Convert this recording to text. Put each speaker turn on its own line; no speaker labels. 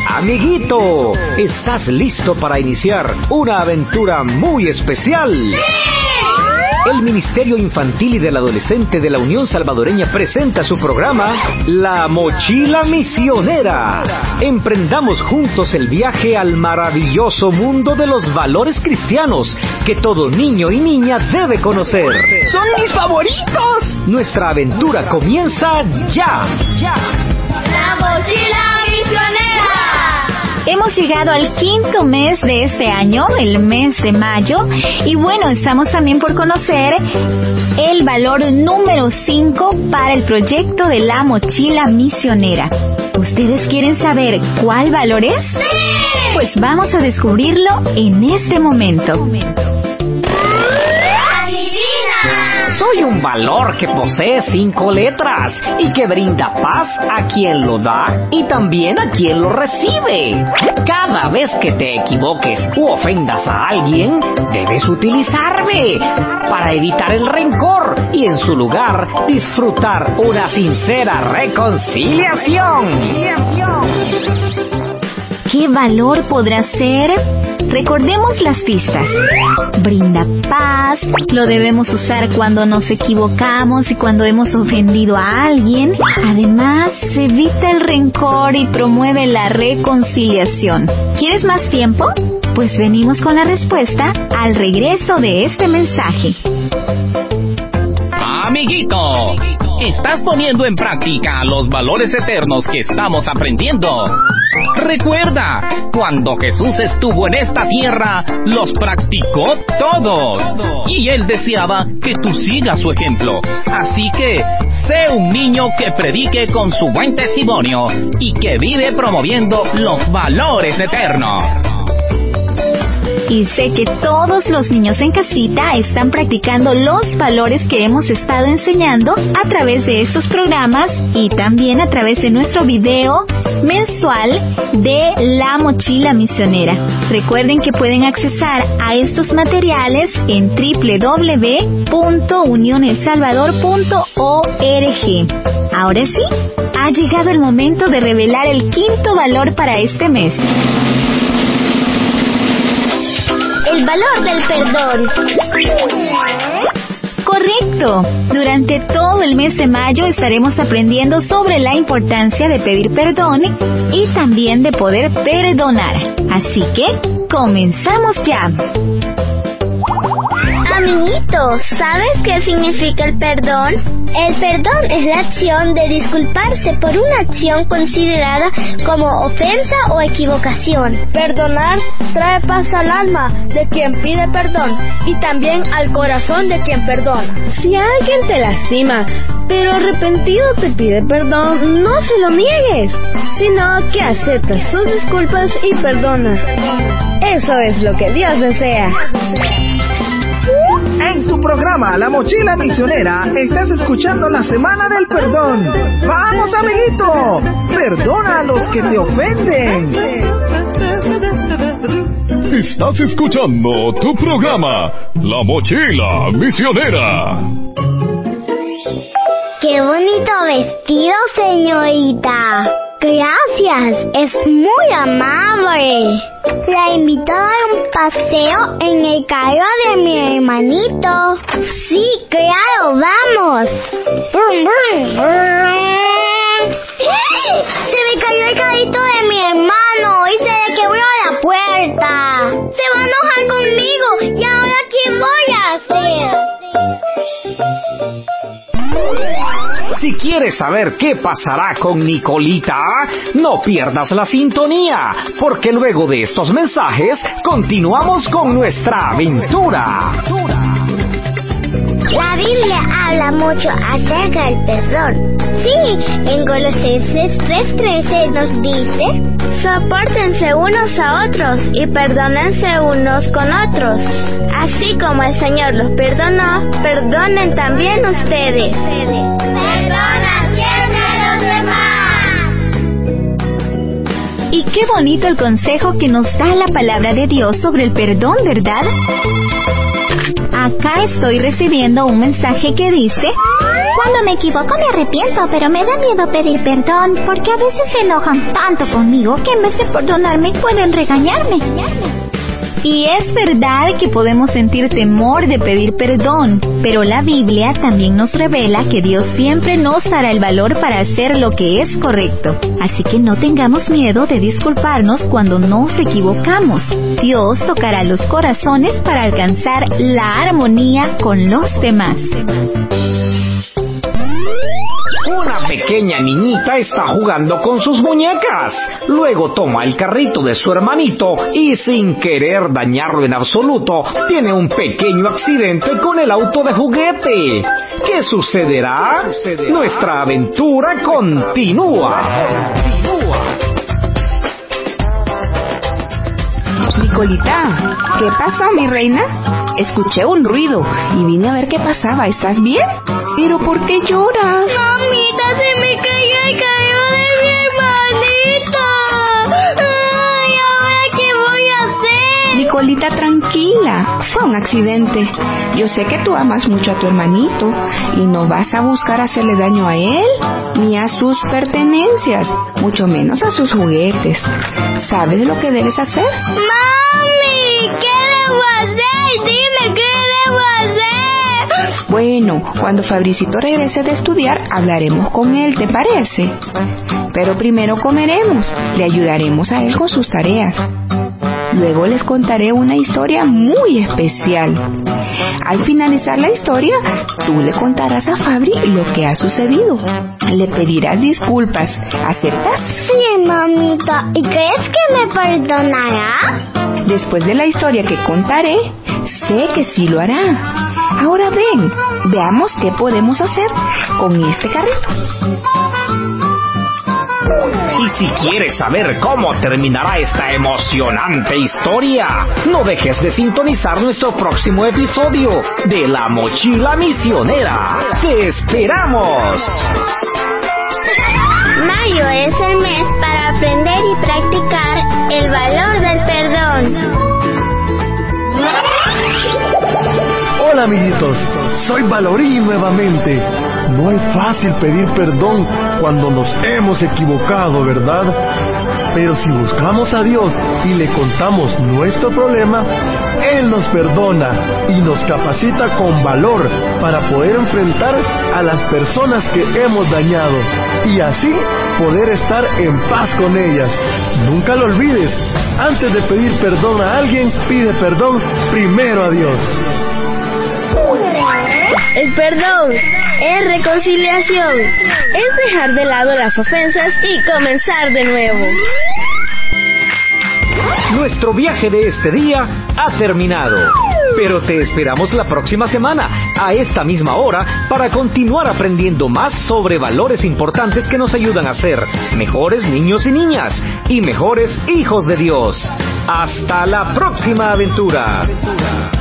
Amiguito, ¿estás listo para iniciar una aventura muy especial? ¡Sí! El Ministerio Infantil y del Adolescente de la Unión Salvadoreña presenta su programa La Mochila Misionera. Emprendamos juntos el viaje al maravilloso mundo de los valores cristianos que todo niño y niña debe conocer.
¡Son mis favoritos!
Nuestra aventura comienza ya.
La Mochila Misionera.
Hemos llegado al quinto mes de este año, el mes de mayo, y bueno, estamos también por conocer el valor número 5 para el proyecto de la Mochila Misionera. ¿Ustedes quieren saber cuál valor es?
¡Sí!
Pues vamos a descubrirlo en este momento.
Soy un valor que posee 5 letras y que brinda paz a quien lo da y también a quien lo recibe. Cada vez que te equivoques u ofendas a alguien, debes utilizarme para evitar el rencor y en su lugar disfrutar una sincera reconciliación.
¿Qué valor podrá ser? Recordemos las pistas. Brinda paz, lo debemos usar cuando nos equivocamos y cuando hemos ofendido a alguien. Además, evita el rencor y promueve la reconciliación. ¿Quieres más tiempo? Pues venimos con la respuesta al regreso de este mensaje.
Amiguito, ¿estás poniendo en práctica los valores eternos que estamos aprendiendo? Recuerda, cuando Jesús estuvo en esta tierra, los practicó todos. Y Él deseaba que tú sigas su ejemplo. Así que, sé un niño que predique con su buen testimonio y que vive promoviendo los valores eternos.
Y sé que todos los niños en casita están practicando los valores que hemos estado enseñando a través de estos programas y también a través de nuestro video mensual de La Mochila Misionera. Recuerden que pueden accesar a estos materiales en www.unionelsalvador.org. Ahora sí, ha llegado el momento de revelar el quinto valor para este mes.
El valor del perdón.
Correcto. Durante todo el mes de mayo estaremos aprendiendo sobre la importancia de pedir perdón y también de poder perdonar. Así que, comenzamos ya.
Amiguitos, ¿sabes qué significa el perdón? El perdón es la acción de disculparse por una acción considerada como ofensa o equivocación.
Perdonar trae paz al alma de quien pide perdón y también al corazón de quien perdona. Si alguien te lastima, pero arrepentido te pide perdón, no se lo niegues, sino que aceptas sus disculpas y perdonas. Eso es lo que Dios desea.
En tu programa La Mochila Misionera estás escuchando la Semana del Perdón. ¡Vamos, amiguito! ¡Perdona a los que te ofenden!
Estás escuchando tu programa La Mochila Misionera.
¡Qué bonito vestido, señorita! Gracias, es muy amable. La invito a dar un paseo en el carro de mi hermanito. Sí, claro, vamos. ¡Brum, brum, brum! ¡Hey! Se me cayó el carrito de mi hermano y se le quebró la puerta. Se va a enojar conmigo y ahora ¿qué voy a hacer?
Si quieres saber qué pasará con Nicolita, no pierdas la sintonía, porque luego de estos mensajes continuamos con nuestra aventura.
La Biblia habla mucho acerca del perdón. Sí, en Colosenses 3:13 nos dice: sopórtense unos a otros y perdónense unos con otros. Así como el Señor los perdonó, perdonen también ustedes. ¡Perdona siempre a los demás!
Y qué bonito el consejo que nos da la palabra de Dios sobre el perdón, ¿verdad? Acá estoy recibiendo un mensaje que dice: Cuando me equivoco me arrepiento, pero me da miedo pedir perdón porque a veces se enojan tanto conmigo que en vez de perdonarme pueden regañarme. Y es verdad que podemos sentir temor de pedir perdón, pero la Biblia también nos revela que Dios siempre nos dará el valor para hacer lo que es correcto. Así que no tengamos miedo de disculparnos cuando nos equivocamos. Dios tocará los corazones para alcanzar la armonía con los demás.
Una pequeña niñita está jugando con sus muñecas. Luego toma el carrito de su hermanito y, sin querer dañarlo en absoluto, tiene un pequeño accidente con el auto de juguete. ¿Qué sucederá? Nuestra aventura continúa.
Nicolita, ¿qué pasó, mi reina? Escuché un ruido y vine a ver qué pasaba. ¿Estás bien? ¿Pero por qué lloras?
Mamita, se me cayó el carro de mi hermanito. Ay, ¿ahora qué voy a hacer?
Nicolita, tranquila. Fue un accidente. Yo sé que tú amas mucho a tu hermanito y no vas a buscar hacerle daño a él ni a sus pertenencias, mucho menos a sus juguetes. ¿Sabes lo que debes hacer?
Mami, ¿qué debo hacer? Dime, ¿qué debo hacer?
Bueno, cuando Fabricito regrese de estudiar, hablaremos con él, ¿te parece? Pero primero comeremos, le ayudaremos a él con sus tareas. Luego les contaré una historia muy especial. Al finalizar la historia, tú le contarás a Fabri lo que ha sucedido. Le pedirás disculpas. ¿Aceptas?
Sí, mamita. ¿Y crees que me perdonará?
Después de la historia que contaré, sé que sí lo hará. Ahora ven, veamos qué podemos hacer con este carrito.
Y si quieres saber cómo terminará esta emocionante historia, no dejes de sintonizar nuestro próximo episodio de La Mochila Misionera. ¡Te esperamos!
Mayo es el mes para aprender y practicar el valor del perdón.
Hola amiguitos, soy Valorí nuevamente. No es fácil pedir perdón cuando nos hemos equivocado, ¿verdad? Pero si buscamos a Dios y le contamos nuestro problema, Él nos perdona y nos capacita con valor para poder enfrentar a las personas que hemos dañado y así poder estar en paz con ellas. Nunca lo olvides, antes de pedir perdón a alguien, pide perdón primero a Dios.
El perdón es reconciliación, es dejar de lado las ofensas y comenzar de nuevo.
Nuestro viaje de este día ha terminado, pero te esperamos la próxima semana, a esta misma hora, para continuar aprendiendo más sobre valores importantes que nos ayudan a ser mejores niños y niñas y mejores hijos de Dios. ¡Hasta la próxima aventura!